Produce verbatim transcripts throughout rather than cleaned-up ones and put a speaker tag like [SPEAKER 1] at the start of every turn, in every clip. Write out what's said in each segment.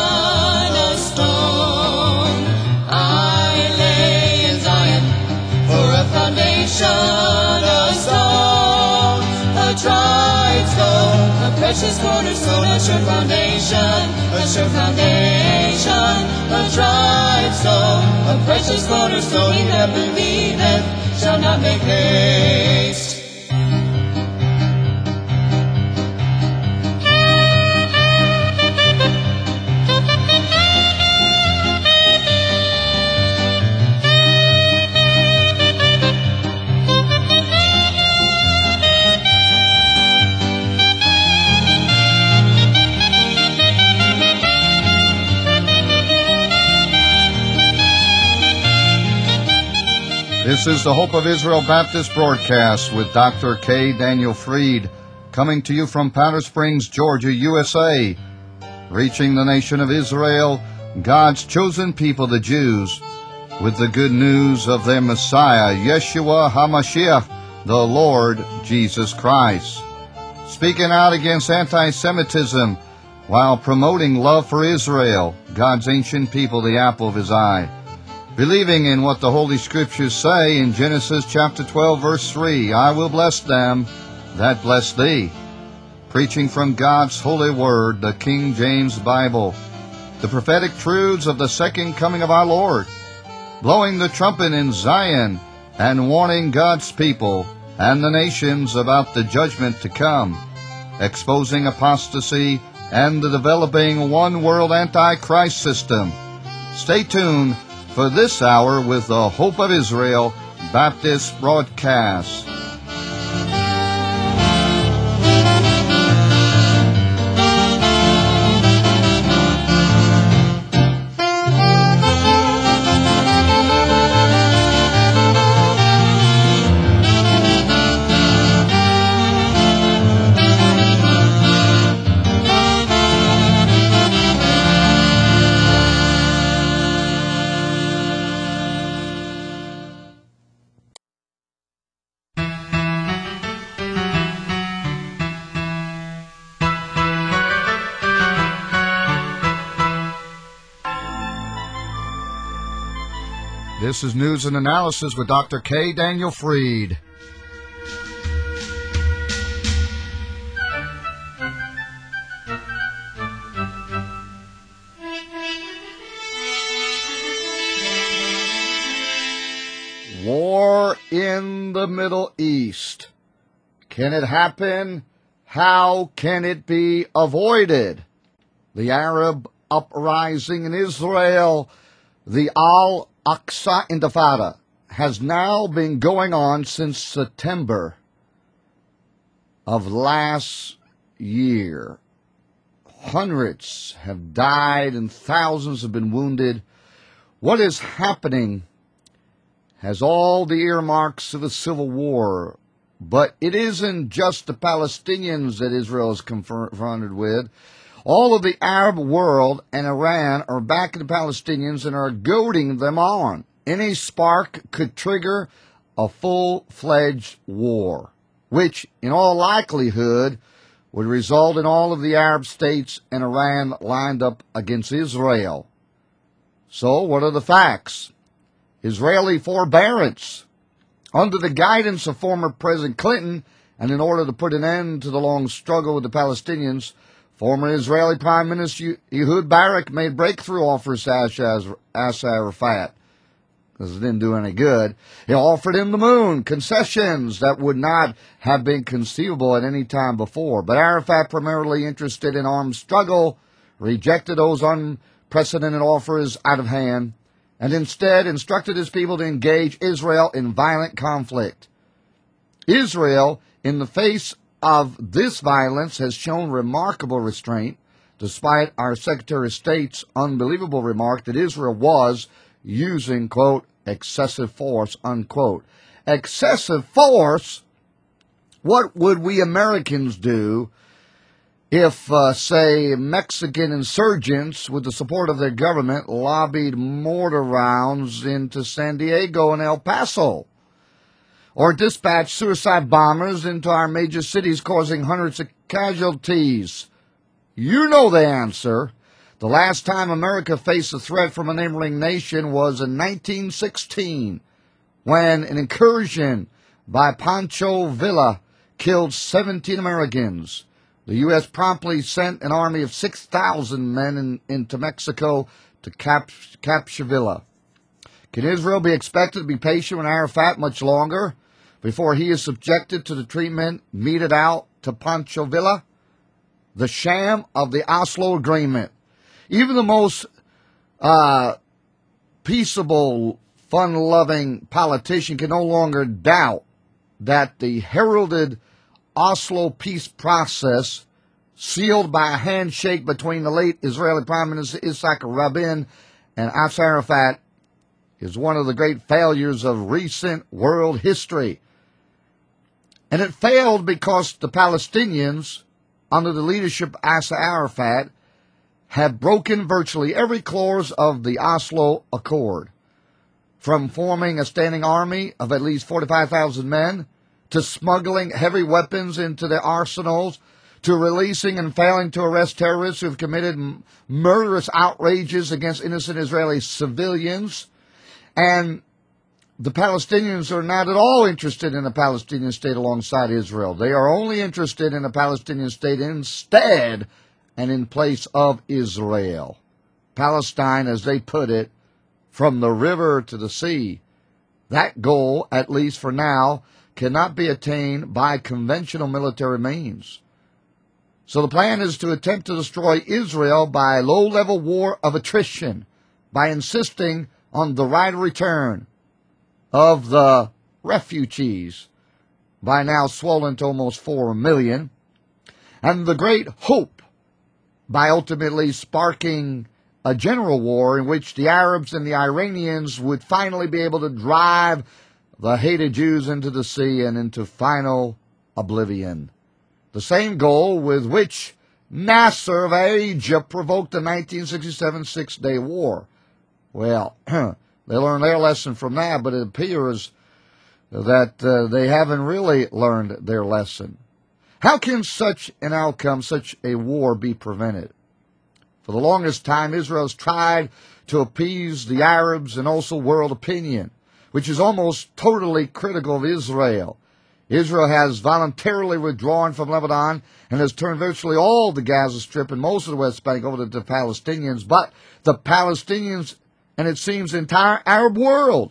[SPEAKER 1] a stone. I lay in Zion for a foundation, a stone, a tried stone, a precious cornerstone, a sure foundation, a sure foundation, a tried stone, a precious cornerstone. He that believeth shall not make haste.
[SPEAKER 2] This is the Hope of Israel Baptist broadcast with Doctor K. Daniel Fried, coming to you from Powder Springs, Georgia, U S A, reaching the nation of Israel, God's chosen people, the Jews, with the good news of their Messiah, Yeshua HaMashiach, the Lord Jesus Christ, speaking out against anti-Semitism while promoting love for Israel, God's ancient people, the apple of his eye, believing in what the Holy Scriptures say in Genesis chapter twelve, verse three, I will bless them that bless thee. Preaching from God's holy word, the King James Bible, the prophetic truths of the second coming of our Lord, blowing the trumpet in Zion and warning God's people and the nations about the judgment to come, exposing apostasy and the developing one-world antichrist system. Stay tuned for this hour with the Hope of Israel Baptist broadcast. This is News and Analysis with Doctor K. Daniel Fried. War in the Middle East. Can it happen? How can it be avoided? The Arab uprising in Israel, the Al Aqsa Intifada, has now been going on since September of last year. Hundreds have died and thousands have been wounded. What is happening has all the earmarks of a civil war, but it isn't just the Palestinians that Israel is confronted with. All of the Arab world and Iran are backing the Palestinians and are goading them on. Any spark could trigger a full-fledged war, which in all likelihood would result in all of the Arab states and Iran lined up against Israel. So what are the facts? Israeli forbearance. Under the guidance of former President Clinton, and in order to put an end to the long struggle with the Palestinians, former Israeli Prime Minister Ehud Barak made breakthrough offers to Yasser Arafat, because it didn't do any good. He offered him the moon, concessions that would not have been conceivable at any time before. But Arafat, primarily interested in armed struggle, rejected those unprecedented offers out of hand, and instead instructed his people to engage Israel in violent conflict. Israel, in the face of this violence, has shown remarkable restraint, despite our Secretary of State's unbelievable remark that Israel was using, quote, excessive force, unquote. Excessive force? What would we Americans do if, uh, say, Mexican insurgents, with the support of their government, lobbied mortar rounds into San Diego and El Paso? Or dispatched suicide bombers into our major cities, causing hundreds of casualties? You know the answer. The The last time America faced a threat from a neighboring nation was in nineteen sixteen, when an incursion by Pancho Villa killed seventeen Americans. The U S promptly sent an army of six thousand men in, into Mexico to cap, capture Villa. Can Israel be expected to be patient with Arafat much longer before he is subjected to the treatment meted out to Pancho Villa? The sham of the Oslo Agreement. Even the most uh, peaceable, fun-loving politician can no longer doubt that the heralded Oslo peace process, sealed by a handshake between the late Israeli Prime Minister Yitzhak Rabin and Yasser Arafat, is one of the great failures of recent world history. And it failed because the Palestinians, under the leadership of Yasser Arafat, have broken virtually every clause of the Oslo Accord, from forming a standing army of at least forty-five thousand men, to smuggling heavy weapons into their arsenals, to releasing and failing to arrest terrorists who have committed m- murderous outrages against innocent Israeli civilians. And the Palestinians are not at all interested in a Palestinian state alongside Israel. They are only interested in a Palestinian state instead and in place of Israel. Palestine, as they put it, from the river to the sea. That goal, at least for now, cannot be attained by conventional military means. So the plan is to attempt to destroy Israel by a low-level war of attrition, by insisting on the right of return of the refugees, by now swollen to almost four million, and the great hope by ultimately sparking a general war in which the Arabs and the Iranians would finally be able to drive the hated Jews into the sea and into final oblivion. The same goal with which Nasser of Egypt provoked the nineteen sixty-seven Six-Day War. Well, they learned their lesson from that, but it appears that uh, they haven't really learned their lesson. How can such an outcome, such a war, be prevented? For the longest time, Israel has tried to appease the Arabs and also world opinion, which is almost totally critical of Israel. Israel has voluntarily withdrawn from Lebanon and has turned virtually all the Gaza Strip and most of the West Bank over to the Palestinians. But the Palestinians, and it seems the entire Arab world,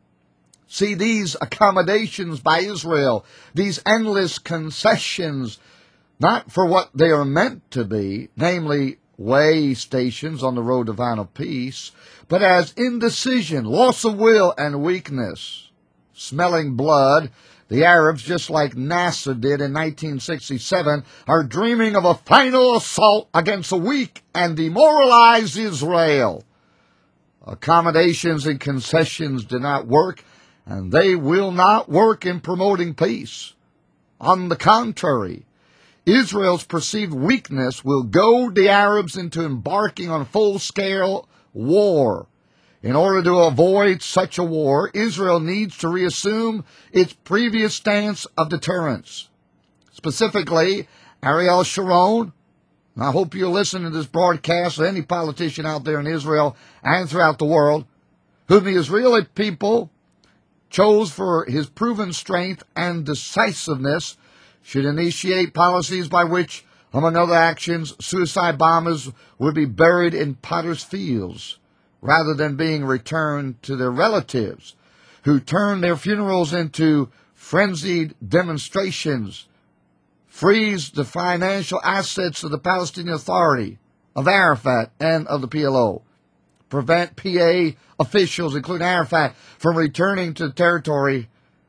[SPEAKER 2] see these accommodations by Israel, these endless concessions, not for what they are meant to be, namely way stations on the road to final peace, but as indecision, loss of will, and weakness. Smelling blood, the Arabs, just like Nasser did in nineteen sixty-seven, are dreaming of a final assault against a weak and demoralized Israel. Accommodations and concessions do not work, and they will not work in promoting peace. On the contrary, Israel's perceived weakness will goad the Arabs into embarking on full-scale war. In order to avoid such a war, Israel needs to reassume its previous stance of deterrence. Specifically, Ariel Sharon, and I hope you listen to this broadcast, or any politician out there in Israel and throughout the world, whom the Israeli people chose for his proven strength and decisiveness, should initiate policies by which, among other actions, suicide bombers would be buried in potter's fields, rather than being returned to their relatives, who turned their funerals into frenzied demonstrations, freeze the financial assets of the Palestinian Authority, of Arafat, and of the P L O, prevent P A officials, including Arafat, from returning to the territory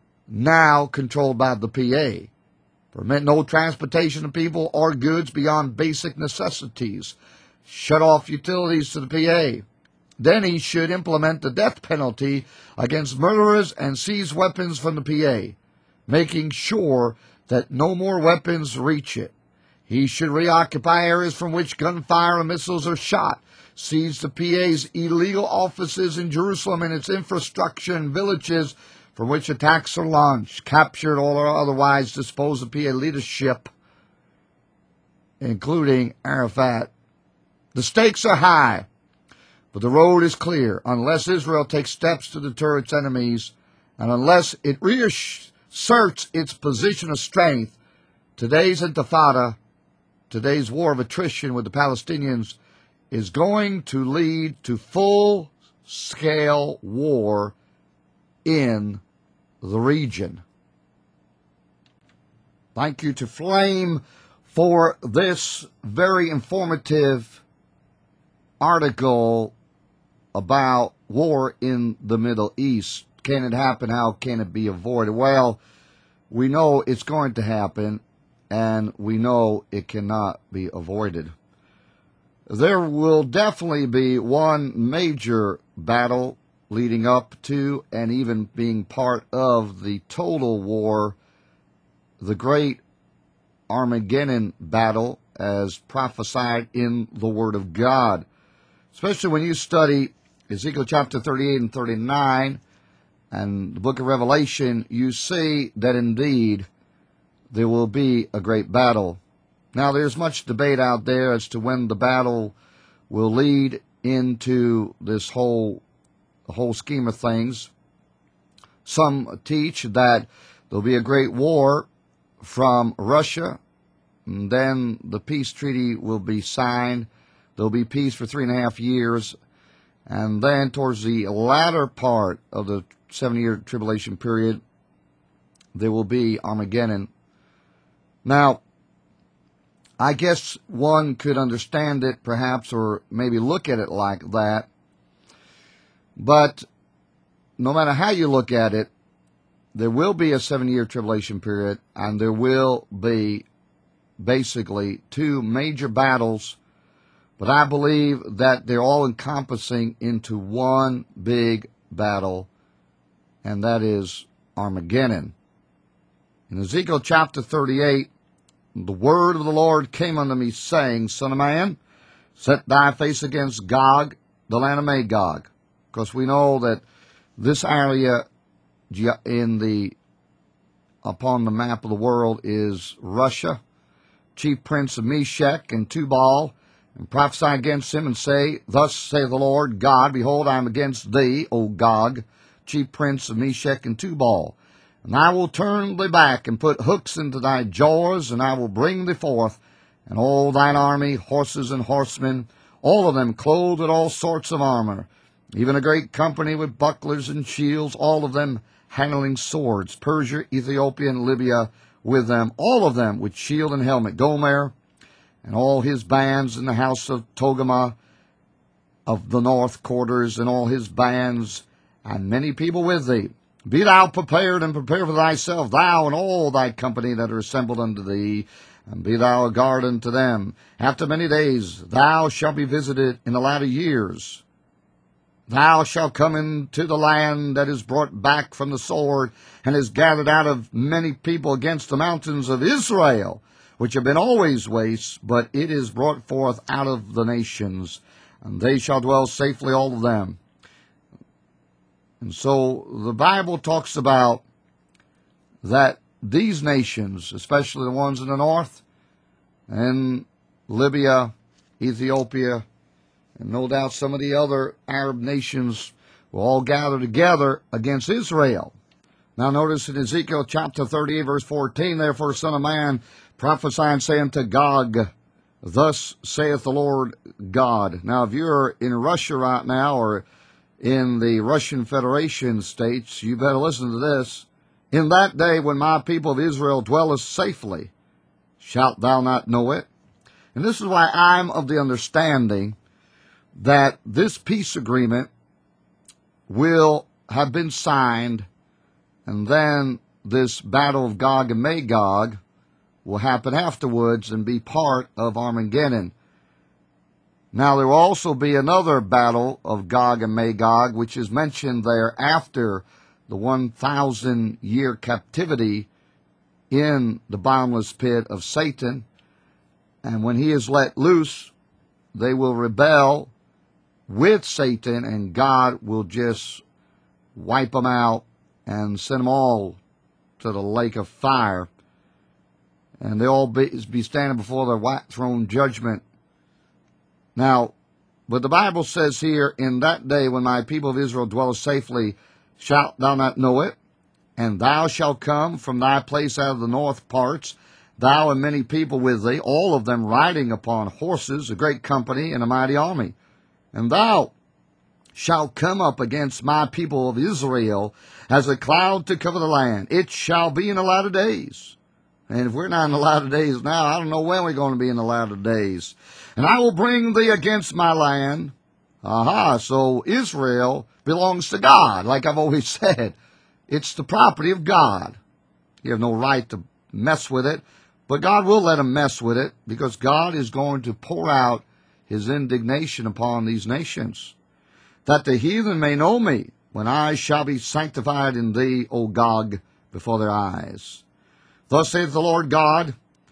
[SPEAKER 2] now controlled by the P A, permit no transportation of people or goods beyond basic necessities, shut off utilities to the P A. Then he should implement the death penalty against murderers and seize weapons from the P A, making sure that no more weapons reach it. He should reoccupy areas from which gunfire and missiles are shot, seize the P A's illegal offices in Jerusalem and its infrastructure and villages from which attacks are launched, captured or otherwise dispose of P A leadership, including Arafat The stakes are high, but the road is clear. Unless Israel takes steps to deter its enemies, and unless it reasserts its position of strength, today's intifada, today's war of attrition with the Palestinians, is going to lead to full-scale war in the region. Thank you to Flame for this very informative article about war in the Middle East. Can it happen? How can it be avoided? Well, we know it's going to happen, and we know it cannot be avoided. There will definitely be one major battle leading up to and even being part of the total war, the great Armageddon battle as prophesied in the Word of God. Especially when you study Ezekiel chapter thirty-eight and thirty-nine and the book of Revelation, you see that indeed there will be a great battle. Now, there's much debate out there as to when the battle will lead into this whole, whole scheme of things. Some teach that there'll be a great war from Russia, and then the peace treaty will be signed. There'll be peace for three and a half years, and then towards the latter part of the seven-year tribulation period, there will be Armageddon. Now, I guess one could understand it perhaps, or maybe look at it like that, but no matter how you look at it, there will be a seven-year tribulation period, and there will be basically two major battles, but I believe that they're all encompassing into one big battle, and that is Armageddon. In Ezekiel chapter thirty-eight, the word of the Lord came unto me, saying, Son of man, set thy face against Gog, the land of Magog. Because we know that this area in the upon the map of the world is Russia, chief prince of Meshech and Tubal, and prophesy against him, and say, Thus saith the Lord God, Behold, I am against thee, O Gog, chief prince of Meshech and Tubal. And I will turn thee back, and put hooks into thy jaws, and I will bring thee forth, and all thine army, horses and horsemen, all of them clothed with all sorts of armor, even a great company with bucklers and shields, all of them handling swords, Persia, Ethiopia, and Libya with them, all of them with shield and helmet, Gomer, and all his bands in the house of Togarmah of the north quarters, and all his bands, and many people with thee. Be thou prepared, and prepare for thyself, thou and all thy company that are assembled unto thee, and be thou a guard unto them. After many days thou shalt be visited in the latter years. Thou shalt come into the land that is brought back from the sword, and is gathered out of many people against the mountains of Israel, which have been always waste, but it is brought forth out of the nations, and they shall dwell safely, all of them. And so the Bible talks about that these nations, especially the ones in the north, and Libya, Ethiopia, and no doubt some of the other Arab nations, will all gather together against Israel. Now notice in Ezekiel chapter thirty-eight, verse fourteen, Therefore, son of man, prophesy and say unto Gog, Thus saith the Lord God. Now if you're in Russia right now, or in the Russian Federation states, you better listen to this. In that day when my people of Israel dwelleth safely, shalt thou not know it? And this is why I'm of the understanding that this peace agreement will have been signed, and then this battle of Gog and Magog will happen afterwards and be part of Armageddon. Now, there will also be another battle of Gog and Magog, which is mentioned there after the one thousand year captivity in the bottomless pit of Satan. And when he is let loose, they will rebel with Satan, and God will just wipe them out and send them all to the lake of fire. And they'll all be, be standing before the white throne judgment. Now, but the Bible says here, in that day when my people of Israel dwell safely, shalt thou not know it? And thou shalt come from thy place out of the north parts, thou and many people with thee, all of them riding upon horses, a great company and a mighty army. And thou shalt come up against my people of Israel as a cloud to cover the land. It shall be in the latter days. And if we're not in the latter days now, I don't know when we're going to be in the latter days. And I will bring thee against my land. Aha, so Israel belongs to God, like I've always said. It's the property of God. You have no right to mess with it, but God will let him mess with it because God is going to pour out his indignation upon these nations, that the heathen may know me when I shall be sanctified in thee, O Gog, before their eyes. Thus saith the Lord God,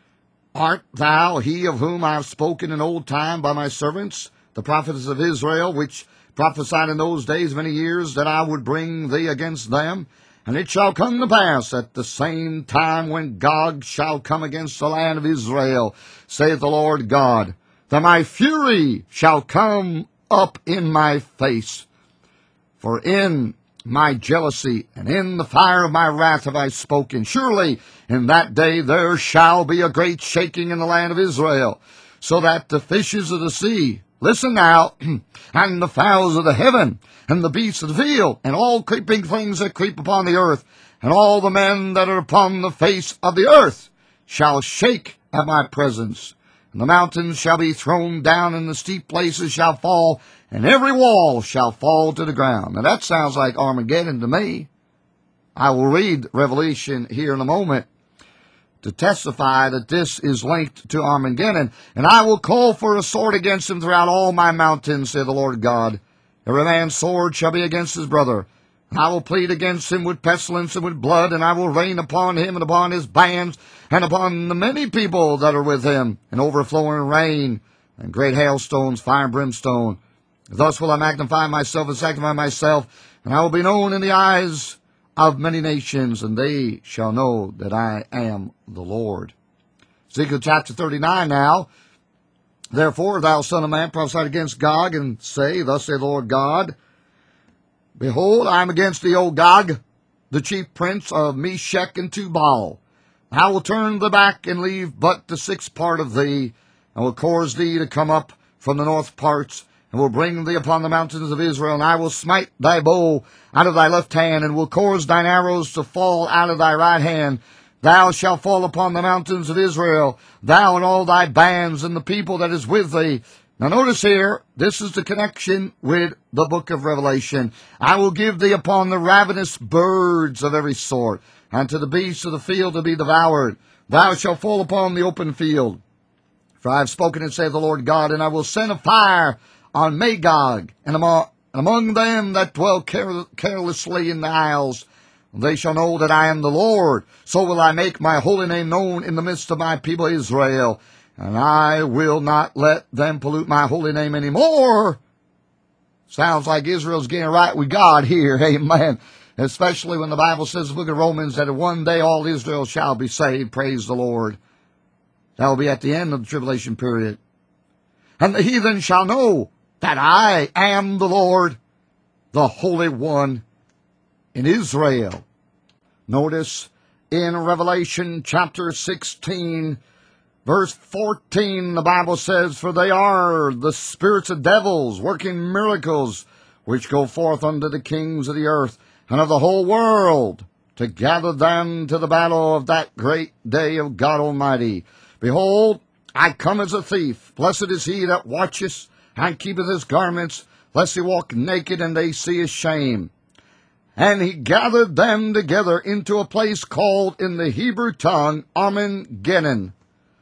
[SPEAKER 2] art thou he of whom I have spoken in old time by my servants, the prophets of Israel, which prophesied in those days many years that I would bring thee against them? And it shall come to pass at the same time when Gog shall come against the land of Israel, saith the Lord God, that my fury shall come up in my face. For in my jealousy and in the fire of my wrath have I spoken. Surely in that day there shall be a great shaking in the land of Israel, so that the fishes of the sea, listen now, and the fowls of the heaven, and the beasts of the field, and all creeping things that creep upon the earth, and all the men that are upon the face of the earth, shall shake at my presence. And the mountains shall be thrown down, and the steep places shall fall, and every wall shall fall to the ground. Now that sounds like Armageddon to me. I will read Revelation here in a moment to testify that this is linked to Armageddon. And I will call for a sword against him throughout all my mountains, saith the Lord God. Every man's sword shall be against his brother. And I will plead against him with pestilence and with blood, and I will rain upon him and upon his bands, and upon the many people that are with him, and overflowing rain, and great hailstones, fire and brimstone. Thus will I magnify myself and sanctify myself, and I will be known in the eyes of many nations, and they shall know that I am the Lord. Ezekiel chapter thirty-nine now. Therefore, thou son of man, prophesy against Gog, and say, thus saith the Lord God, behold, I am against thee, O Gog, the chief prince of Meshech and Tubal. I will turn thee back and leave but the sixth part of thee, and will cause thee to come up from the north parts, and will bring thee upon the mountains of Israel, and I will smite thy bow out of thy left hand, and will cause thine arrows to fall out of thy right hand. Thou shalt fall upon the mountains of Israel, thou and all thy bands, and the people that is with thee. Now notice here, this is the connection with the book of Revelation. I will give thee upon the ravenous birds of every sort, and to the beasts of the field to be devoured. Thou shalt fall upon the open field. For I have spoken, and saith the Lord God, and I will send a fire on Magog, and among, among them that dwell care, carelessly in the isles. They shall know that I am the Lord. So will I make my holy name known in the midst of my people Israel. And I will not let them pollute my holy name anymore. Sounds like Israel's getting right with God here. Amen. Especially when the Bible says in the book of Romans that one day all Israel shall be saved. Praise the Lord. That will be at the end of the tribulation period. And the heathen shall know that I am the Lord, the Holy One in Israel. Notice in Revelation chapter sixteen, verse fourteen, the Bible says, for they are the spirits of devils working miracles, which go forth unto the kings of the earth and of the whole world, to gather them to the battle of that great day of God Almighty. Behold, I come as a thief. Blessed is he that watcheth and keepeth his garments, lest he walk naked and they see his shame. And he gathered them together into a place called in the Hebrew tongue Armageddon.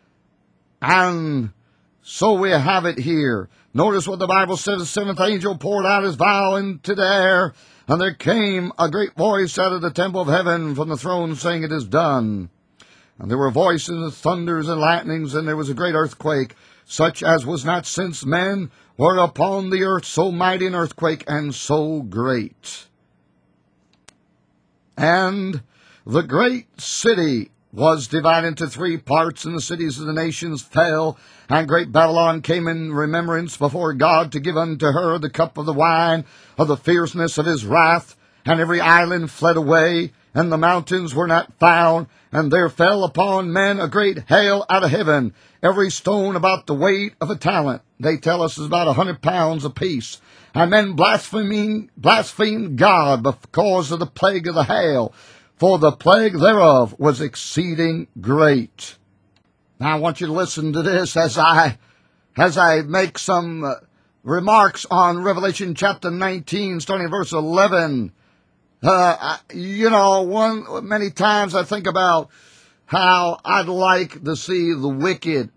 [SPEAKER 2] And so we have it here. Notice what the Bible says. The seventh angel poured out his vial into the air, and there came a great voice out of the temple of heaven from the throne, saying, it is done. And there were voices and thunders and lightnings, and there was a great earthquake, such as was not since men were upon the earth, so mighty an earthquake and so great. And the great city was divided into three parts, and the cities of the nations fell. And great Babylon came in remembrance before God to give unto her the cup of the wine of the fierceness of his wrath. And every island fled away, and the mountains were not found. And there fell upon men a great hail out of heaven, every stone about the weight of a talent. They tell us is about a hundred pounds apiece. And men blaspheming, blasphemed God because of the plague of the hail, for the plague thereof was exceeding great. Now I want you to listen to this as I, as I make some uh, remarks on Revelation chapter nineteen, starting at verse eleven. Uh, you know, one, many times I think about how I'd like to see the wicked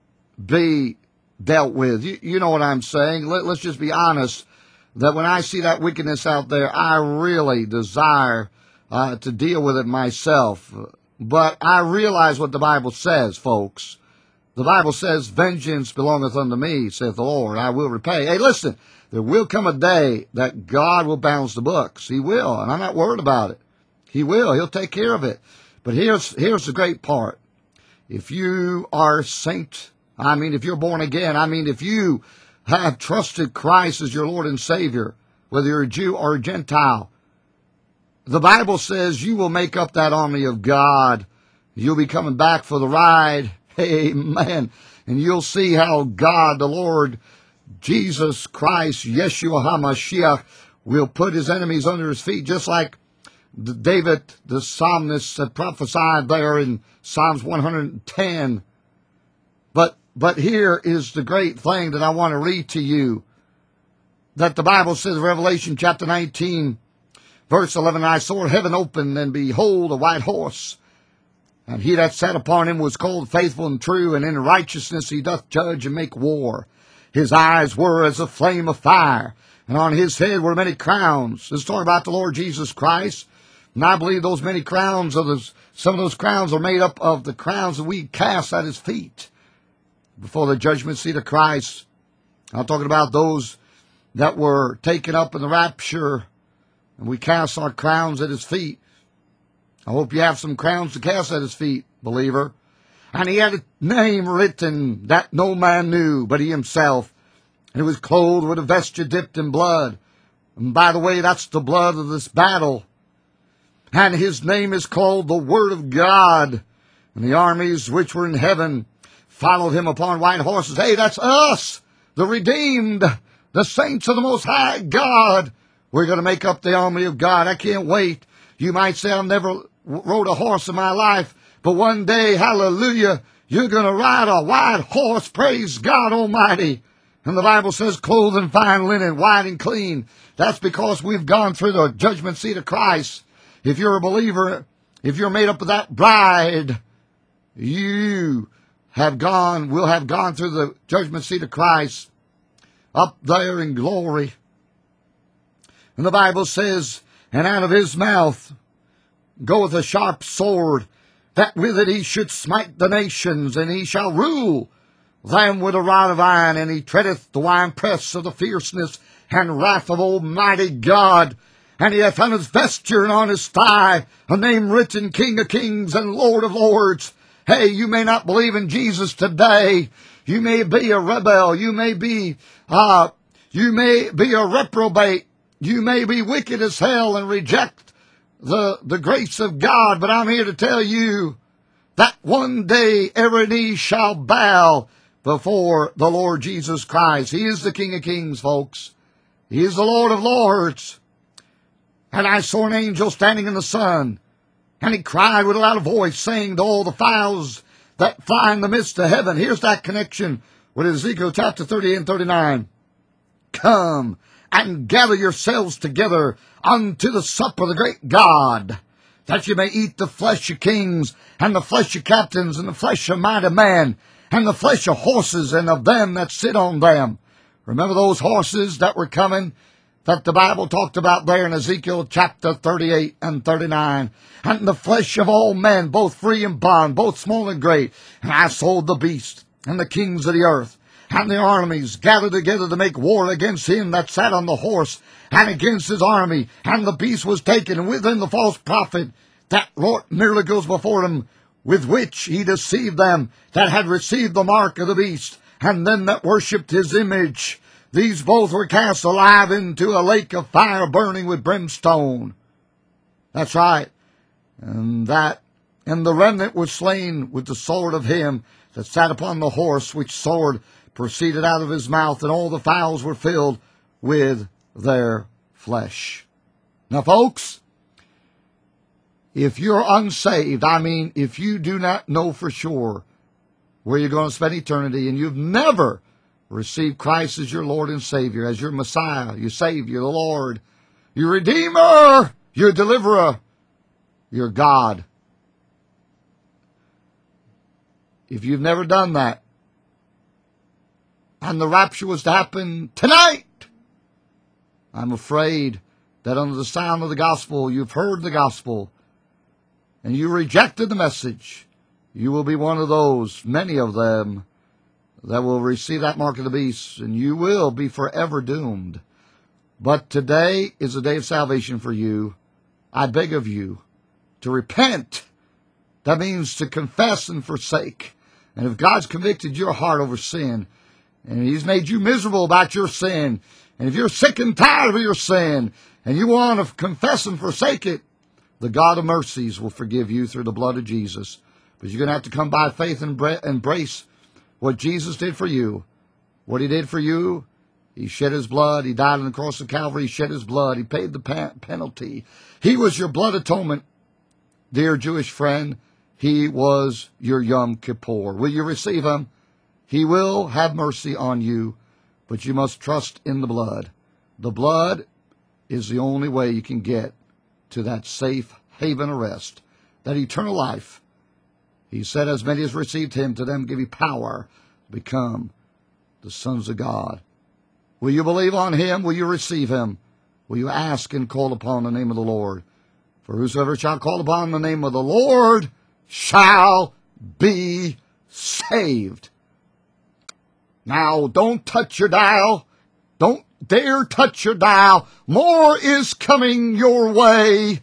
[SPEAKER 2] be dealt with. You, you know what I'm saying? Let, let's just be honest that when I see that wickedness out there, I really desire uh, to deal with it myself. But I realize what the Bible says, folks. The Bible says, vengeance belongeth unto me, saith the Lord, I will repay. Hey, listen. There will come a day that God will balance the books. He will, and I'm not worried about it. He will. He'll take care of it. But here's here's the great part. If you are a saint, I mean, if you're born again, I mean, if you have trusted Christ as your Lord and Savior, whether you're a Jew or a Gentile, the Bible says you will make up that army of God. You'll be coming back for the ride. Amen. And you'll see how God, the Lord Jesus Christ, Yeshua HaMashiach, will put his enemies under his feet, just like David, the psalmist, had prophesied there in Psalms one hundred ten. But, but here is the great thing that I want to read to you, that the Bible says, Revelation chapter nineteen, verse eleven, I saw heaven open, and behold, a white horse. And he that sat upon him was called Faithful and True, and in righteousness he doth judge and make war. His eyes were as a flame of fire, and on his head were many crowns. This is talking about the Lord Jesus Christ. And I believe those many crowns, of those, some of those crowns are made up of the crowns that we cast at his feet before the judgment seat of Christ. I'm talking about those that were taken up in the rapture, and we cast our crowns at his feet. I hope you have some crowns to cast at his feet, believer. And he had a name written that no man knew but he himself. And he was clothed with a vesture dipped in blood. And by the way, that's the blood of this battle. And his name is called the Word of God. And the armies which were in heaven followed him upon white horses. Hey, that's us, the redeemed, the saints of the Most High God. We're going to make up the army of God. I can't wait. You might say I've never rode a horse in my life. But one day, hallelujah, you're going to ride a white horse, praise God Almighty. And the Bible says, clothed in fine linen, white and clean. That's because we've gone through the judgment seat of Christ. If you're a believer, if you're made up of that bride, you have gone, will have gone through the judgment seat of Christ up there in glory. And the Bible says, and out of his mouth goeth a sharp sword, that with it he should smite the nations, and he shall rule them with a rod of iron, and he treadeth the winepress of the fierceness and wrath of Almighty God. And he hath on his vesture and on his thigh a name written, King of Kings and Lord of Lords. Hey, you may not believe in Jesus today. You may be a rebel. You may be, uh, you may be a reprobate. You may be wicked as hell and reject the, the grace of God. But I'm here to tell you that one day every knee shall bow before the Lord Jesus Christ. He is the King of Kings, folks. He is the Lord of Lords. And I saw an angel standing in the sun, and he cried with a loud voice, saying to all the fowls that fly in the midst of heaven. Here's that connection with Ezekiel chapter thirty-eight and thirty-nine. Come and gather yourselves together unto the supper of the great God, that you may eat the flesh of kings, and the flesh of captains, and the flesh of mighty men, and the flesh of horses, and of them that sit on them. Remember those horses that were coming, that the Bible talked about there in Ezekiel chapter thirty-eight and thirty-nine. And the flesh of all men, both free and bond, both small and great. And I saw the beast, and the kings of the earth, and the armies gathered together to make war against him that sat on the horse, and against his army. And the beast was taken, and with him the false prophet that wrought miracles before him, with which he deceived them that had received the mark of the beast, and them that worshipped his image. These both were cast alive into a lake of fire burning with brimstone. That's right. And that, and the remnant was slain with the sword of him that sat upon the horse, which sword proceeded out of his mouth, and all the fowls were filled with their flesh. Now, folks, if you're unsaved, I mean, if you do not know for sure where you're going to spend eternity, and you've never received Christ as your Lord and Savior, as your Messiah, your Savior, the Lord, your Redeemer, your Deliverer, your God. If you've never done that, and the rapture was to happen tonight, I'm afraid that under the sound of the gospel, you've heard the gospel, and you rejected the message, you will be one of those, many of them, that will receive that mark of the beast, and you will be forever doomed. But today is a day of salvation for you. I beg of you to repent. That means to confess and forsake. And if God's convicted your heart over sin, and he's made you miserable about your sin, and if you're sick and tired of your sin, and you want to confess and forsake it, the God of mercies will forgive you through the blood of Jesus. But you're going to have to come by faith and embrace what Jesus did for you. What he did for you, he shed his blood. He died on the cross of Calvary. He shed his blood. He paid the penalty. He was your blood atonement, dear Jewish friend. He was your Yom Kippur. Will you receive him? He will have mercy on you, but you must trust in the blood. The blood is the only way you can get to that safe haven of rest, that eternal life. He said, as many as received him, to them give he power to become the sons of God. Will you believe on him? Will you receive him? Will you ask and call upon the name of the Lord? For whosoever shall call upon the name of the Lord shall be saved. Now, don't touch your dial. Don't dare touch your dial. More is coming your way.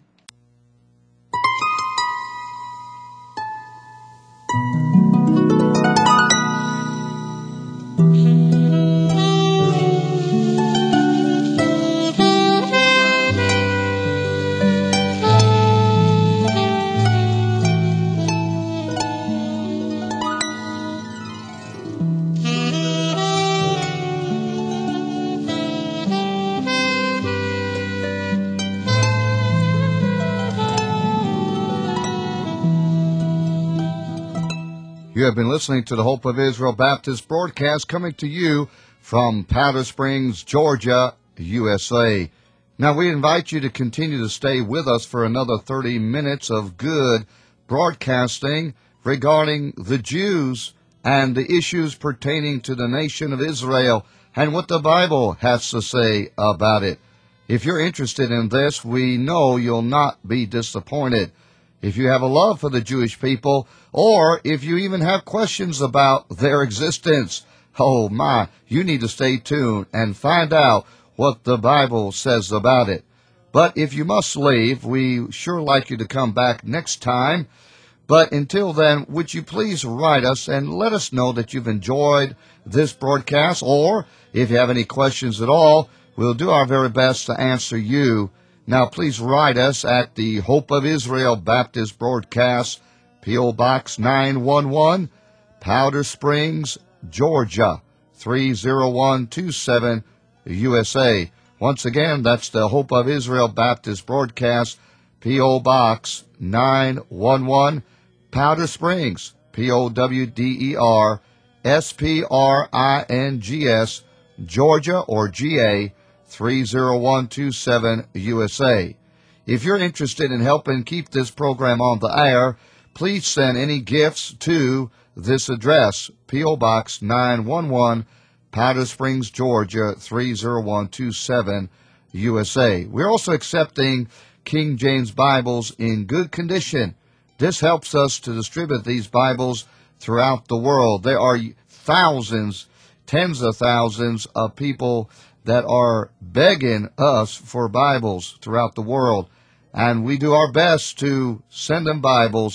[SPEAKER 2] You have been listening to the Hope of Israel Baptist broadcast, coming to you from Powder Springs, Georgia, U S A. Now, we invite you to continue to stay with us for another thirty minutes of good broadcasting regarding the Jews and the issues pertaining to the nation of Israel and what the Bible has to say about it. If you're interested in this, we know you'll not be disappointed. If you have a love for the Jewish people, or if you even have questions about their existence, oh my, you need to stay tuned and find out what the Bible says about it. But if you must leave, we sure like you to come back next time. But until then, would you please write us and let us know that you've enjoyed this broadcast, or if you have any questions at all, we'll do our very best to answer you. Now, please write us at the Hope of Israel Baptist Broadcast, P O. Box nine one one, Powder Springs, Georgia, three zero one two seven, U S A. Once again, that's the Hope of Israel Baptist Broadcast, P O. Box nine one one, Powder Springs, P O W D E R S P R I N G S, Georgia, or G A, three zero one two seven, U S A. If you're interested in helping keep this program on the air, please send any gifts to this address, P O. Box nine one one, Powder Springs, Georgia, three zero one two seven, U S A. We're also accepting King James Bibles in good condition. This helps us to distribute these Bibles throughout the world. There are thousands, tens of thousands of people that are begging us for Bibles throughout the world, and we do our best to send them Bibles.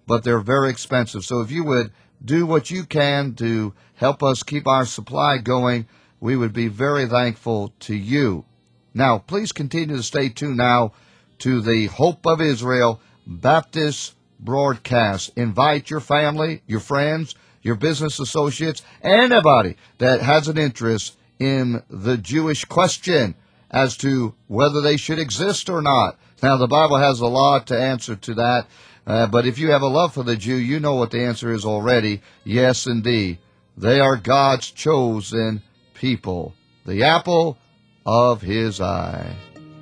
[SPEAKER 2] but they're very expensive. So if you would do what you can to help us keep our supply going, we would be very thankful to you. Now, please continue to stay tuned now to the Hope of Israel Baptist broadcast. Invite your family, your friends, your business associates, anybody that has an interest in the Jewish question as to whether they should exist or not. Now, the Bible has a lot to answer to that, uh, but if you have a love for the Jew, you know what the answer is already. Yes, indeed. They are God's chosen people, the apple of his eye.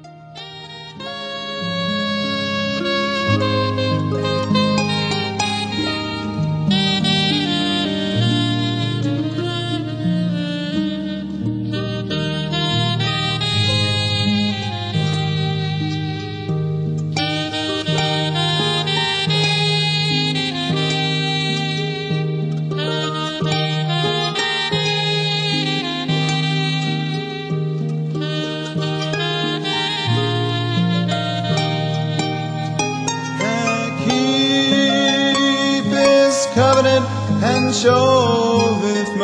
[SPEAKER 3] Covenant and showeth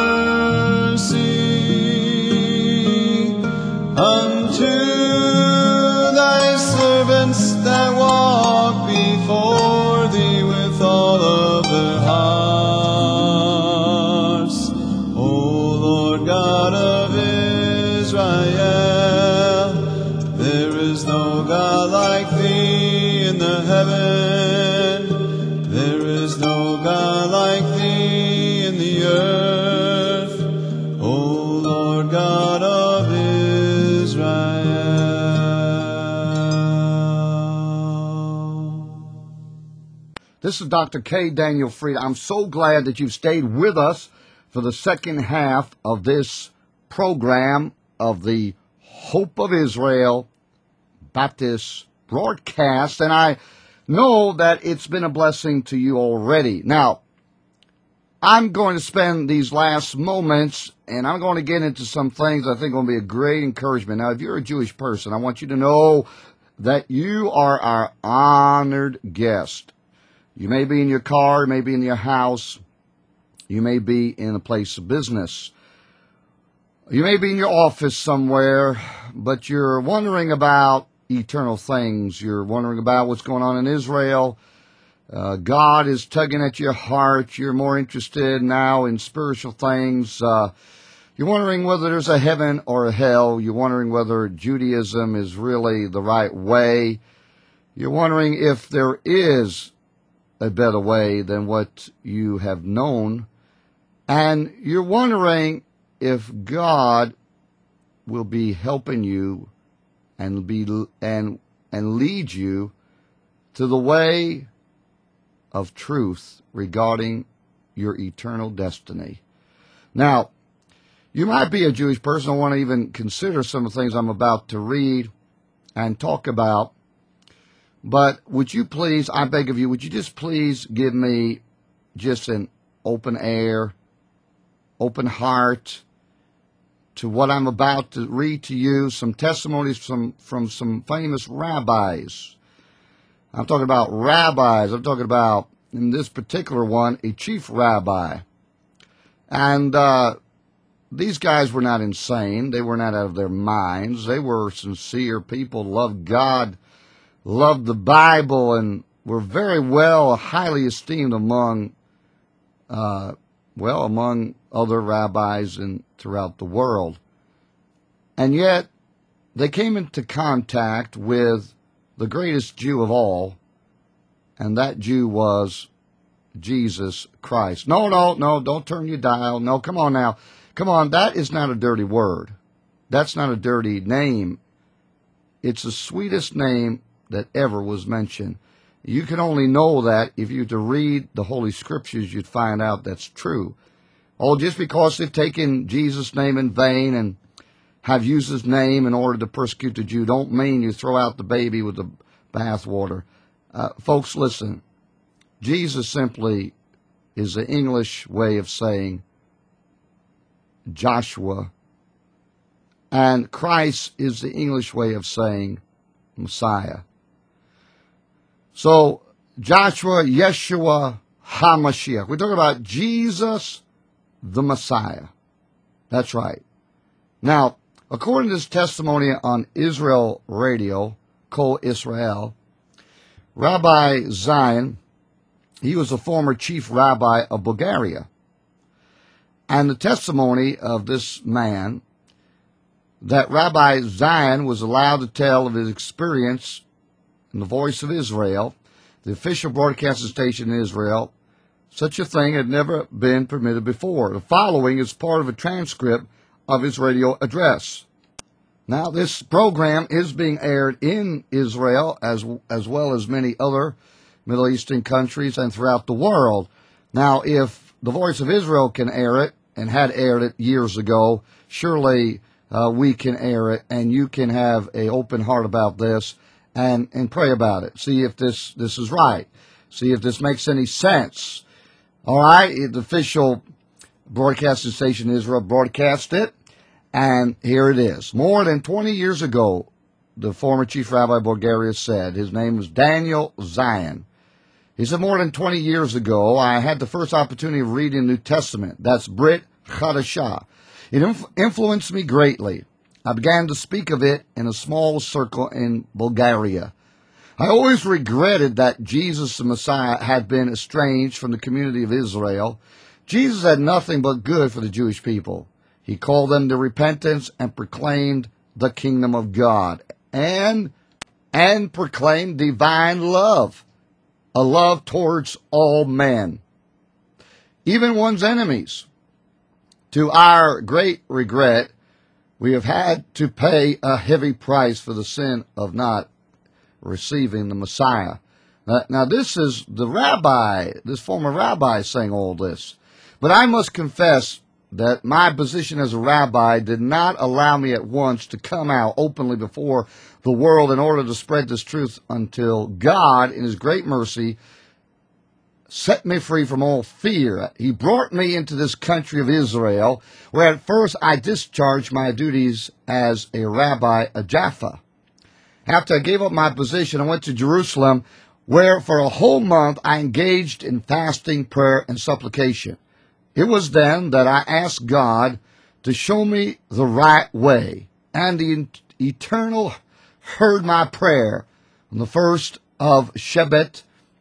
[SPEAKER 3] mercy unto thy servants that walk before thee with all of their hearts. O Lord God of Israel, there is no God like thee in the heaven. There is no God like thee in the earth, O Lord God of Israel.
[SPEAKER 2] This is Doctor K. Daniel Fried. I'm so glad that you've stayed with us for the second half of this program of the Hope of Israel Baptist broadcast, and I know that it's been a blessing to you already. Now, I'm going to spend these last moments, and I'm going to get into some things I think are going to be a great encouragement. Now, if you're a Jewish person, I want you to know that you are our honored guest. You may be in your car, you may be in your house, you may be in a place of business. You may be in your office somewhere, but you're wondering about eternal things. You're wondering about what's going on in Israel. Uh, God is tugging at your heart. You're more interested now in spiritual things. Uh, you're wondering whether there's a heaven or a hell. You're wondering whether Judaism is really the right way. You're wondering if there is a better way than what you have known. And you're wondering if God will be helping you and be and and lead you to the way of truth regarding your eternal destiny. Now, you might be a Jewish person. I want to even consider some of the things I'm about to read and talk about. But would you please, I beg of you, would you just please give me just an open air, open heart to what I'm about to read to you, some testimonies from, from some famous rabbis. I'm talking about rabbis. I'm talking about, in this particular one, a chief rabbi. And uh, these guys were not insane. They were not out of their minds. They were sincere people, loved God, loved the Bible, and were very well, highly esteemed among, uh, well, among other rabbis in, throughout the world. And yet, they came into contact with the greatest Jew of all, and that Jew was Jesus Christ. No, no, no, don't turn your dial. No, come on now. Come on, that is not a dirty word. That's not a dirty name. It's the sweetest name that ever was mentioned. You can only know that if you were to read the Holy Scriptures, you'd find out that's true. Oh, just because they've taken Jesus' name in vain and have used his name in order to persecute the Jew, don't mean you throw out the baby with the bathwater. Uh, folks, listen. Jesus simply is the English way of saying Joshua, and Christ is the English way of saying Messiah. So Joshua Yeshua HaMashiach. We're talking about Jesus the Messiah. That's right. Now, according to this testimony on Israel Radio, Kol Israel, Rabbi Zion, he was a former chief rabbi of Bulgaria. And the testimony of this man, that Rabbi Zion was allowed to tell of his experience in the Voice of Israel, the official broadcasting station in Israel. Such a thing had never been permitted before. The following is part of a transcript of his radio address. Now, this program is being aired in Israel as, as well as many other Middle Eastern countries and throughout the world. Now, if the Voice of Israel can air it and had aired it years ago, surely uh, we can air it, and you can have an open heart about this and, and pray about it. See if this, this is right. See if this makes any sense. All right, the official broadcasting station in Israel broadcast it, and here it is. More than twenty years ago, the former chief rabbi of Bulgaria said, his name was Daniel Zion. He said, more than twenty years ago, I had the first opportunity of reading the New Testament. That's Brit Chadashah. It inf- influenced me greatly. I began to speak of it in a small circle in Bulgaria. I always regretted that Jesus the Messiah had been estranged from the community of Israel. Jesus had nothing but good for the Jewish people. He called them to repentance and proclaimed the kingdom of God and, and proclaimed divine love, a love towards all men, even one's enemies. To our great regret, we have had to pay a heavy price for the sin of not receiving the Messiah. Now, now, this is the rabbi, this former rabbi saying all this. But I must confess that my position as a rabbi did not allow me at once to come out openly before the world in order to spread this truth until God, in his great mercy, set me free from all fear. He brought me into this country of Israel, where at first I discharged my duties as a rabbi of Jaffa. After I gave up my position, I went to Jerusalem, where for a whole month I engaged in fasting, prayer, and supplication. It was then that I asked God to show me the right way, and the Eternal heard my prayer on the first of Shebet,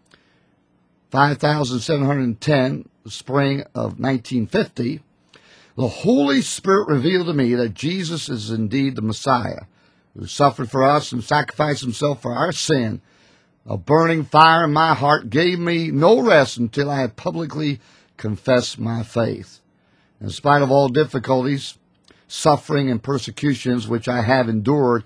[SPEAKER 2] five thousand seven hundred ten, the spring of nineteen fifty. The Holy Spirit revealed to me that Jesus is indeed the Messiah, who suffered for us and sacrificed himself for our sin. A burning fire in my heart gave me no rest until I had publicly confessed my faith. In spite of all difficulties, suffering, and persecutions which I have endured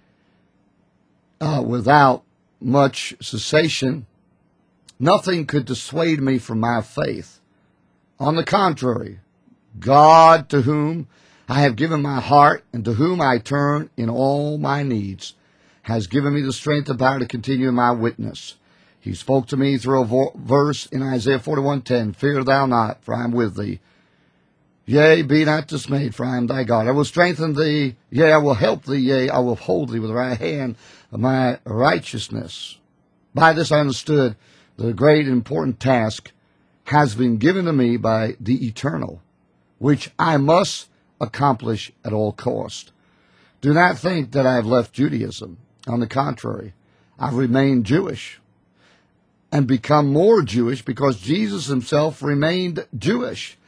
[SPEAKER 2] uh, without much cessation, nothing could dissuade me from my faith. On the contrary, God, to whom I have given my heart and to whom I turn in all my needs, has given me the strength and power to continue in my witness. He spoke to me through a vo- verse in Isaiah forty-one ten, Fear thou not, for I am with thee. Yea, be not dismayed, for I am thy God. I will strengthen thee, yea, I will help thee, yea, I will uphold thee with the right hand of my righteousness. By this I understood the great and important task has been given to me by the Eternal, which I must accomplish at all cost. Do not think that I have left Judaism. On the contrary, I've remained Jewish and become more Jewish because Jesus himself remained Jewish.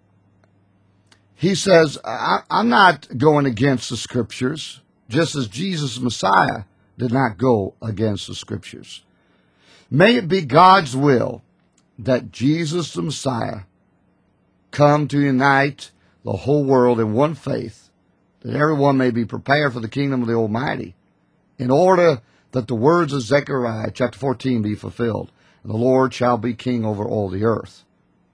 [SPEAKER 2] He says, I, I'm not going against the Scriptures, just as Jesus Messiah did not go against the Scriptures. May it be God's will that Jesus the Messiah come to unite the whole world in one faith, that everyone may be prepared for the kingdom of the Almighty, in order that the words of Zechariah chapter fourteen be fulfilled, and the Lord shall be king over all the earth.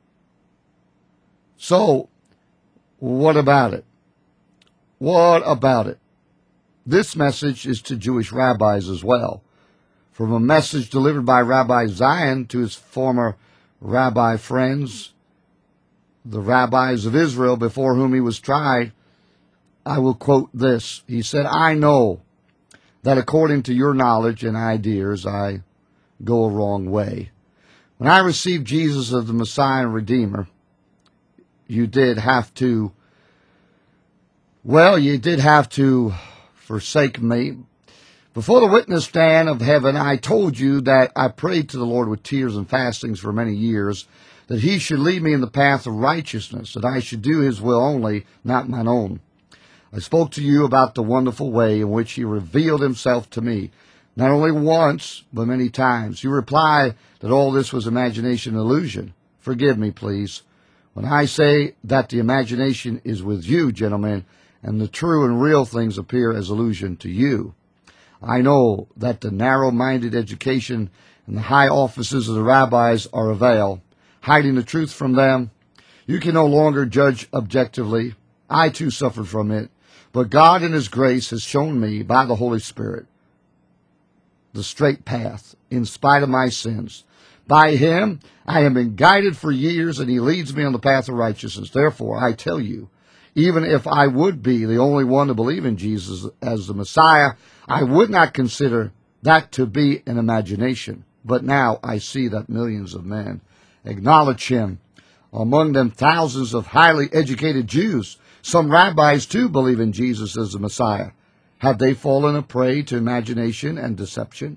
[SPEAKER 2] So, what about it? What about it? This message is to Jewish rabbis as well. From a message delivered by Rabbi Zion to his former rabbi friends, the rabbis of Israel before whom he was tried, I will quote this. He said, I know that according to your knowledge and ideas, I go a wrong way. When I received Jesus as the Messiah and Redeemer, you did have to, well, you did have to forsake me. Before the witness stand of heaven, I told you that I prayed to the Lord with tears and fastings for many years, that he should lead me in the path of righteousness, that I should do his will only, not mine own. I spoke to you about the wonderful way in which he revealed himself to me, not only once, but many times. You reply that all this was imagination and illusion. Forgive me, please. When I say that the imagination is with you, gentlemen, and the true and real things appear as illusion to you, I know that the narrow-minded education and the high offices of the rabbis are a veil, hiding the truth from them. You can no longer judge objectively. I too suffered from it, but God in his grace has shown me by the Holy Spirit the straight path in spite of my sins. By him I have been guided for years, and he leads me on the path of righteousness. Therefore, I tell you, even if I would be the only one to believe in Jesus as the Messiah, I would not consider that to be an imagination. But now I see that millions of men acknowledge him, among them thousands of highly educated Jews. Some rabbis too believe in Jesus as the Messiah. Have they fallen a prey to imagination and deception?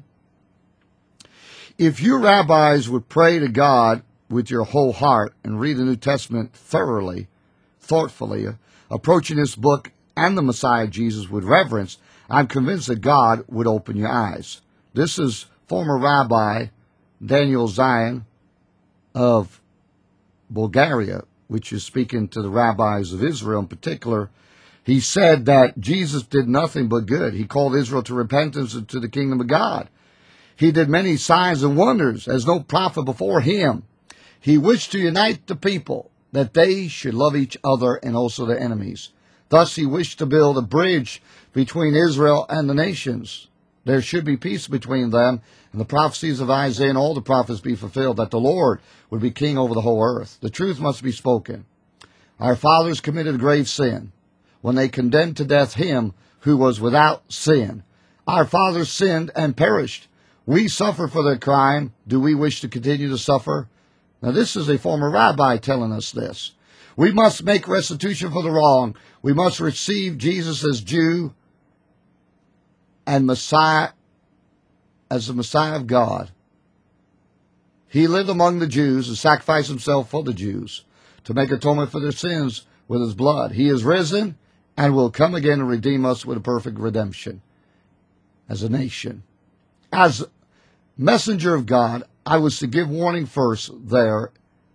[SPEAKER 2] If you rabbis would pray to God with your whole heart and read the New Testament thoroughly, thoughtfully, approaching this book and the Messiah Jesus with reverence, I'm convinced that God would open your eyes. This is former Rabbi Daniel Zion of Bulgaria, which is speaking to the rabbis of Israel in particular. He said that Jesus did nothing but good. He called Israel to repentance and to the kingdom of God. He did many signs and wonders as no prophet before him. He wished to unite the people, that they should love each other and also their enemies. Thus he wished to build a bridge between Israel and the nations. There should be peace between them, and the prophecies of Isaiah and all the prophets be fulfilled, that the Lord would be king over the whole earth. The truth must be spoken. Our fathers committed a grave sin when they condemned to death him who was without sin. Our fathers sinned and perished. We suffer for their crime. Do we wish to continue to suffer? Now this is a former rabbi telling us this. We must make restitution for the wrong. We must receive Jesus as Jew and Messiah, as the Messiah of God. He lived among the Jews and sacrificed himself for the Jews to make atonement for their sins with his blood. He is risen and will come again and redeem us with a perfect redemption as a nation. As messenger of God, I was to give warning first there.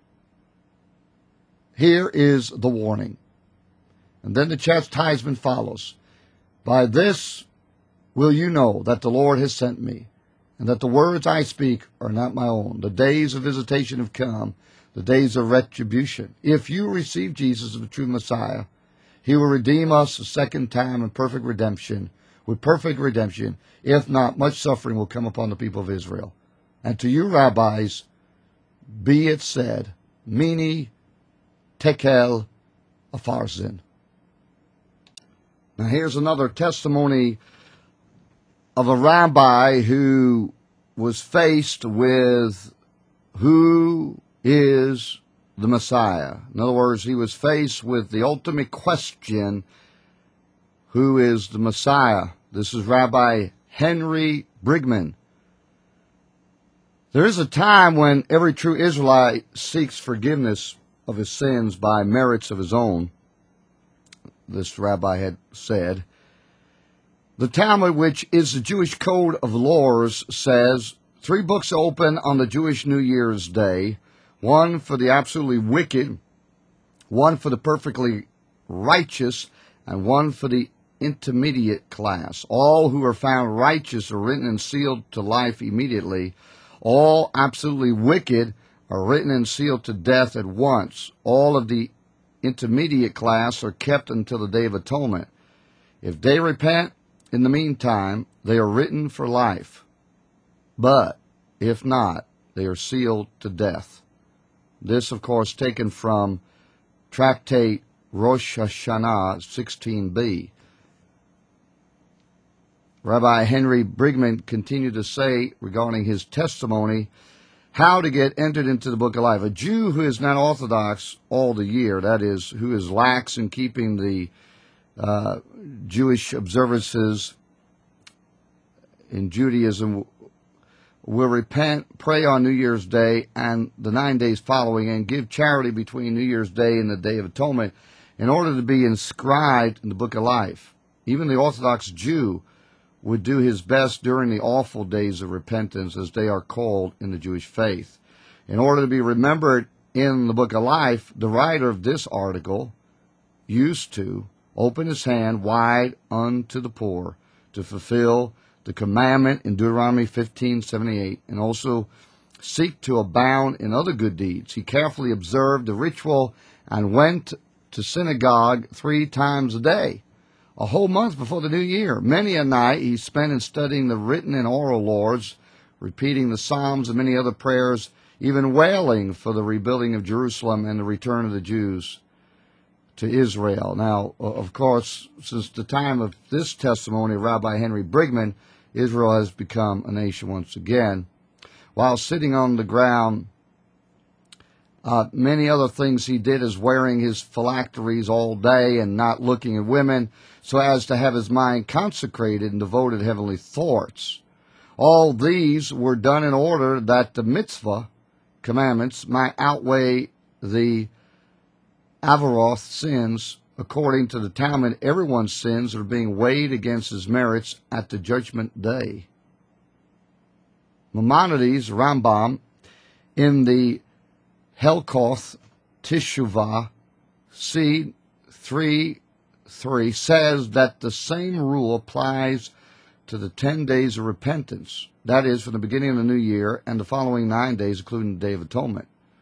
[SPEAKER 2] Here is the warning. And then the chastisement follows. By this will you know that the Lord has sent me, and that the words I speak are not my own. The days of visitation have come, the days of retribution. If you receive Jesus as the true Messiah, he will redeem us a second time in perfect redemption, with perfect redemption. If not, much suffering will come upon the people of Israel. And to you, rabbis, be it said, Mini Tekel Upharsin. Now here's another testimony of a rabbi who was faced with who is the Messiah. In other words, he was faced with the ultimate question, who is the Messiah? This is Rabbi Henry Brigman. There is a time when every true Israelite seeks forgiveness of his sins by merits of his own, this rabbi had said. The Talmud, which is the Jewish code of laws, says three books open on the Jewish New Year's Day, one for the absolutely wicked, one for the perfectly righteous, and one for the intermediate class. All who are found righteous are written and sealed to life immediately. All absolutely wicked are written and sealed to death at once. All of the intermediate class are kept until the Day of Atonement. If they repent in the meantime, they are written for life. But if not, they are sealed to death. This, of course, taken from Tractate Rosh Hashanah sixteen b. Rabbi Henry Brigman continued to say regarding his testimony how to get entered into the book of life. A Jew who is not Orthodox all the year, that is, who is lax in keeping the uh, Jewish observances in Judaism, will repent, pray on New Year's Day and the nine days following, and give charity between New Year's Day and the Day of Atonement in order to be inscribed in the book of life. Even the Orthodox Jew would do his best during the awful days of repentance, as they are called in the Jewish faith. In order to be remembered in the book of life, the writer of this article used to open his hand wide unto the poor to fulfill the commandment in Deuteronomy fifteen seventy-eight, and also seek to abound in other good deeds. He carefully observed the ritual and went to synagogue three times a day, a whole month before the new year. Many a night he spent in studying the written and oral laws, repeating the Psalms and many other prayers, even wailing for the rebuilding of Jerusalem and the return of the Jews to Israel. Now, of course, since the time of this testimony of Rabbi Henry Brigman, Israel has become a nation once again. While sitting on the ground, uh, many other things he did is wearing his phylacteries all day and not looking at women, so as to have his mind consecrated and devoted to heavenly thoughts. All these were done in order that the mitzvah commandments might outweigh the Avaroth sins. According to the Talmud, everyone's sins are being weighed against his merits at the judgment day. Maimonides, Rambam, in the Helkoth Teshuvah, C three three, says that the same rule applies to the ten days of repentance, that is, from the beginning of the new year and the following nine days, including the Day of Atonement.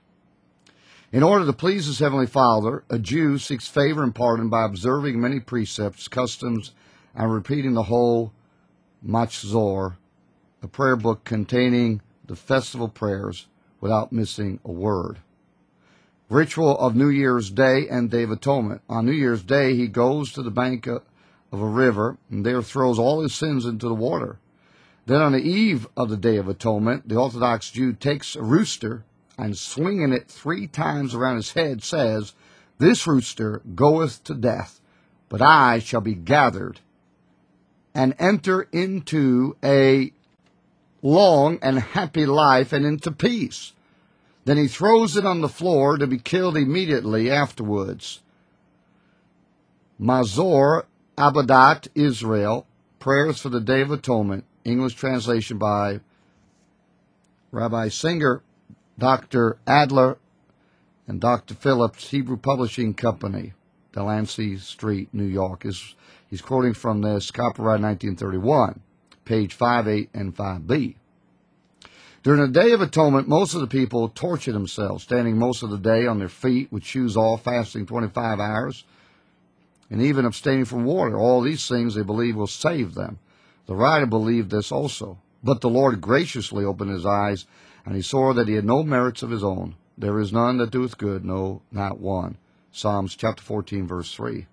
[SPEAKER 2] In order to please his heavenly Father, a Jew seeks favor and pardon by observing many precepts, customs, and repeating the whole Machzor, a prayer book containing the festival prayers without missing a word. Ritual of New Year's Day and Day of Atonement. On New Year's Day, he goes to the bank of a river and there throws all his sins into the water. Then on the eve of the Day of Atonement, the Orthodox Jew takes a rooster and swinging it three times around his head says, "This rooster goeth to death, but I shall be gathered and enter into a long and happy life and into peace." Then he throws it on the floor to be killed immediately afterwards. Mazor Abadat Israel, Prayers for the Day of Atonement, English translation by Rabbi Singer, Doctor Adler, and Doctor Phillips, Hebrew Publishing Company, Delancey Street, New York. Is He's quoting from this, copyright nineteen thirty-one, page five eight and five B. During the Day of Atonement, most of the people torture themselves, standing most of the day on their feet with shoes off, fasting twenty-five hours, and even abstaining from water. All these things they believe will save them. The writer believed this also. But the Lord graciously opened his eyes, and he saw that he had no merits of his own. There is none that doeth good, no, not one. Psalms chapter fourteen, verse three.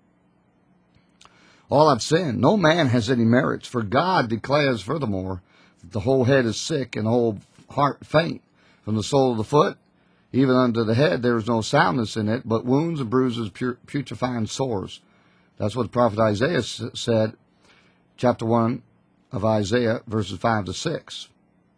[SPEAKER 2] All have sinned. No man has any merits, for God declares furthermore that the whole head is sick and the whole heart faint. From the sole of the foot, even unto the head, there is no soundness in it, but wounds and bruises, putrefying sores. That's what the prophet Isaiah said, chapter one of Isaiah, verses five to six.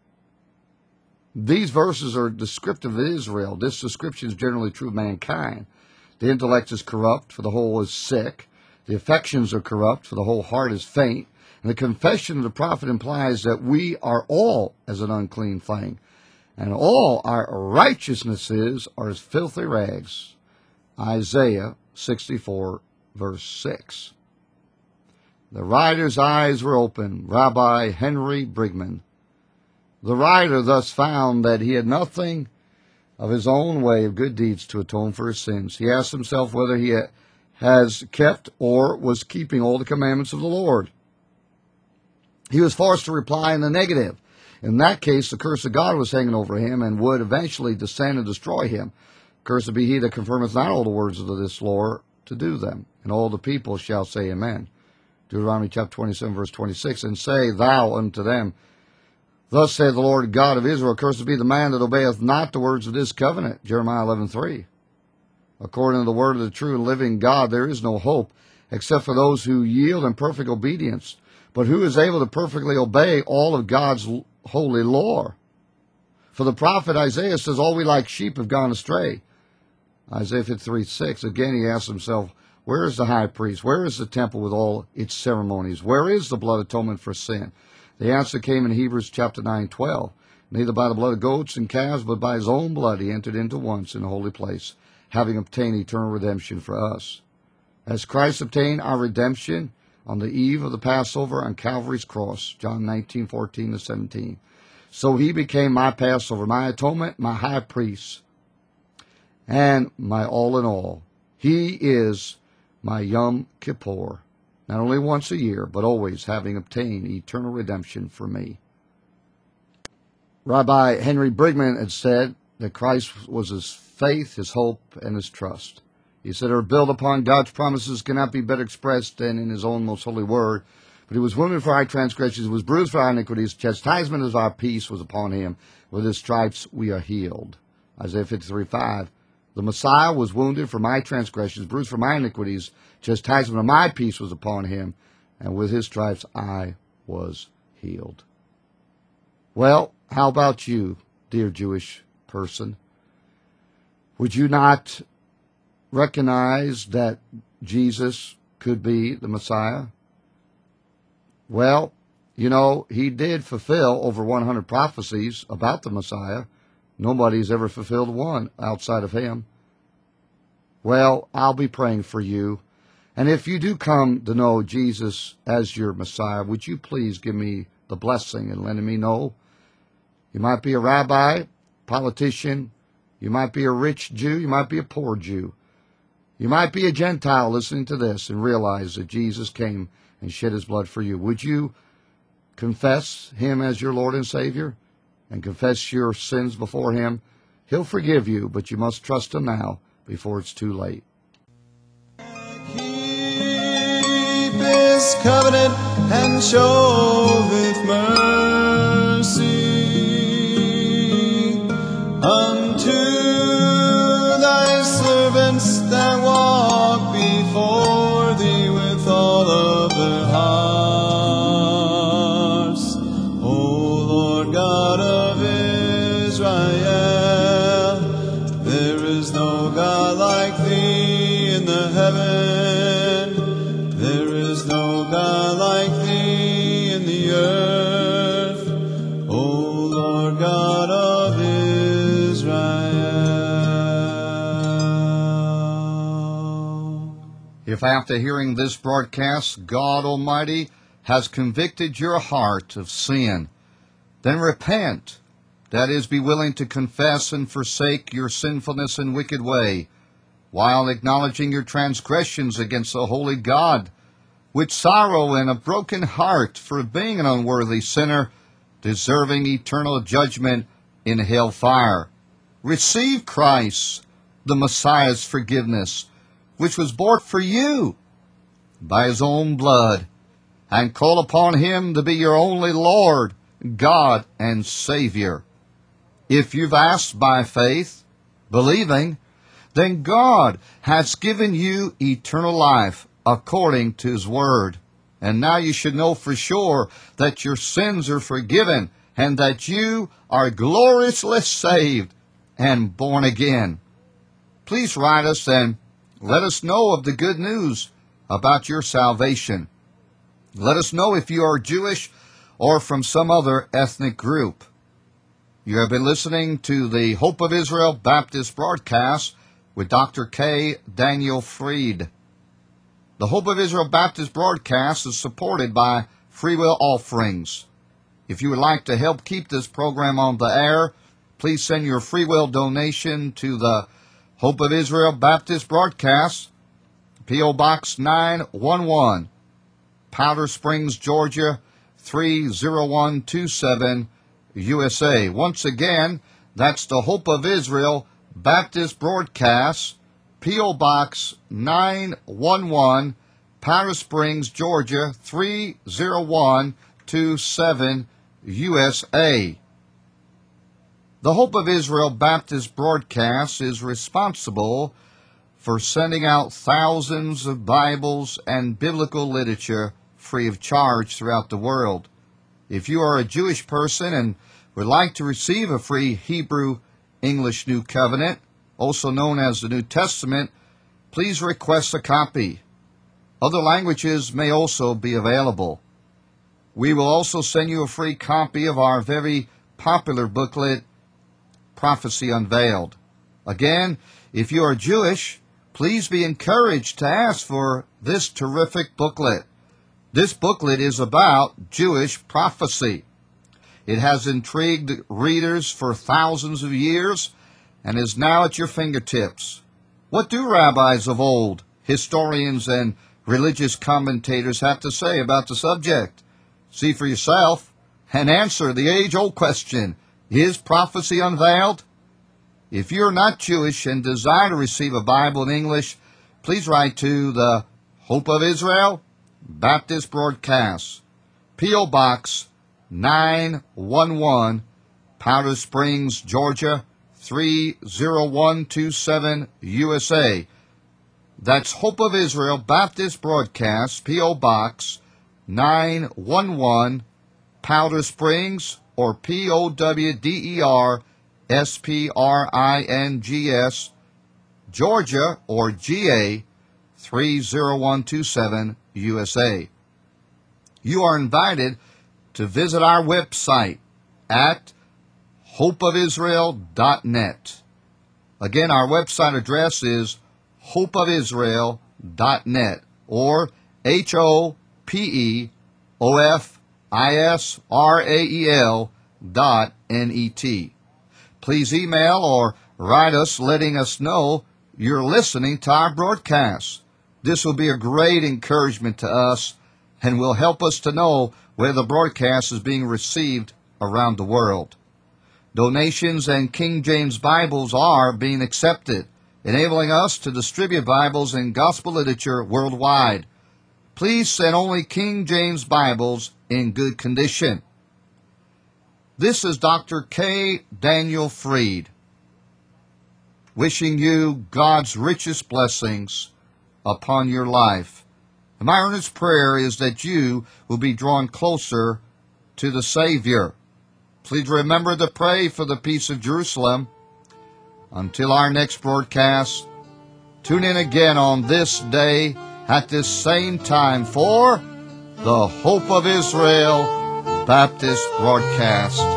[SPEAKER 2] These verses are descriptive of Israel. This description is generally true of mankind. The intellect is corrupt, for the whole is sick. The affections are corrupt, for the whole heart is faint. And the confession of the prophet implies that we are all as an unclean thing, and all our righteousnesses are as filthy rags. Isaiah sixty-four, verse six. The writer's eyes were open, Rabbi Henry Brigman. The writer thus found that he had nothing of his own way of good deeds to atone for his sins. He asked himself whether he has kept or was keeping all the commandments of the Lord. He was forced to reply in the negative. In that case, the curse of God was hanging over him and would eventually descend and destroy him. Cursed be he that confirmeth not all the words of this law to do them. And all the people shall say amen. Deuteronomy chapter twenty-seven, verse twenty-six, and say thou unto them, Thus saith the Lord God of Israel, Cursed be the man that obeyeth not the words of this covenant. Jeremiah eleven three. According to the word of the true and living God, there is no hope, except for those who yield in perfect obedience. But who is able to perfectly obey all of God's holy law? For the prophet Isaiah says, All we like sheep have gone astray. Isaiah fifty-three six. Again he asks himself, Where is the high priest? Where is the temple with all its ceremonies? Where is the blood atonement for sin? The answer came in Hebrews chapter nine twelve. Neither by the blood of goats and calves, but by his own blood he entered into once in the holy place, having obtained eternal redemption for us. As Christ obtained our redemption on the eve of the Passover on Calvary's cross, John nineteen fourteen to seventeen, so he became my Passover, my atonement, my high priest, and my all in all. He is my Yom Kippur, not only once a year, but always having obtained eternal redemption for me. Rabbi Henry Brigman had said that Christ was his faith, his hope, and his trust. He said, "Are built upon God's promises cannot be better expressed than in his own most holy word. But he was wounded for our transgressions, he was bruised for our iniquities. Chastisement of our peace was upon him. With his stripes we are healed." Isaiah fifty-three five. The Messiah was wounded for my transgressions, bruised for my iniquities. Chastisement of my peace was upon him, and with his stripes I was healed. Well, how about you, dear Jewish person? Would you not recognize that Jesus could be the Messiah? Well, you know, he did fulfill over one hundred prophecies about the Messiah. Nobody's ever fulfilled one outside of him. Well, I'll be praying for you. And if you do come to know Jesus as your Messiah, would you please give me the blessing and letting me know? You might be a rabbi, politician. You might be a rich Jew. You might be a poor Jew. You might be a Gentile listening to this and realize that Jesus came and shed his blood for you. Would you confess him as your Lord and Savior and confess your sins before him? He'll forgive you, but you must trust him now before it's too late.
[SPEAKER 3] Keep his covenant and show with mercy unto thy servants that walk before thee with all of their hearts. O Lord God of Israel, there is no God like thee in the heaven. There is no God like thee in the earth. O Lord God of Israel.
[SPEAKER 2] If after hearing this broadcast, God Almighty has convicted your heart of sin, then repent. That is, be willing to confess and forsake your sinfulness and wicked way, while acknowledging your transgressions against the holy God, with sorrow and a broken heart for being an unworthy sinner, deserving eternal judgment in hell fire. Receive Christ, the Messiah's forgiveness, which was bought for you by his own blood, and call upon him to be your only Lord, God, and Savior. If you've asked by faith, believing, then God has given you eternal life according to his word. And now you should know for sure that your sins are forgiven and that you are gloriously saved and born again. Please write us and let us know of the good news about your salvation. Let us know if you are Jewish or from some other ethnic group. You have been listening to the Hope of Israel Baptist broadcast with Doctor K. Daniel Fried. The Hope of Israel Baptist broadcast is supported by free will offerings. If you would like to help keep this program on the air, please send your free will donation to the Hope of Israel Baptist broadcast, P O. Box nine one one, Powder Springs, Georgia, three zero one two seven, U S A. Once again, that's the Hope of Israel Baptist broadcast, P O. Box nine one one, Powder Springs, Georgia, three zero one two seven, U S A. The Hope of Israel Baptist broadcast is responsible for sending out thousands of Bibles and biblical literature free of charge throughout the world. If you are a Jewish person and would like to receive a free Hebrew English New Covenant, also known as the New Testament, please request a copy. Other languages may also be available. We will also send you a free copy of our very popular booklet, Prophecy Unveiled. Again, if you are Jewish, please be encouraged to ask for this terrific booklet. This booklet is about Jewish prophecy. It has intrigued readers for thousands of years and is now at your fingertips. What do rabbis of old, historians, and religious commentators have to say about the subject? See for yourself and answer the age-old question, is prophecy unveiled? If you're not Jewish and desire to receive a Bible in English, please write to the Hope of Israel Baptist Broadcast, P O. Box nine one one, Powder Springs, Georgia, three zero one two seven, U S A. That's Hope of Israel Baptist Broadcast, P O. Box nine one one, Powder Springs, or P O W D E R S P R I N G S, Georgia, or G A, three zero one two seven, U S A. You are invited to visit our website at hope of israel dot net. Again, our website address is hope of israel dot net, or H O P E O F I S R A E L dot N E T. Please email or write us letting us know you're listening to our broadcast. This will be a great encouragement to us and will help us to know where the broadcast is being received around the world. Donations and King James Bibles are being accepted, enabling us to distribute Bibles and gospel literature worldwide. Please send only King James Bibles in good condition. This is Doctor K. Daniel Fried, wishing you God's richest blessings upon your life. And my earnest prayer is that you will be drawn closer to the Savior. Please remember to pray for the peace of Jerusalem. Until our next broadcast, tune in again on this day at this same time for the Hope of Israel Baptist Broadcast.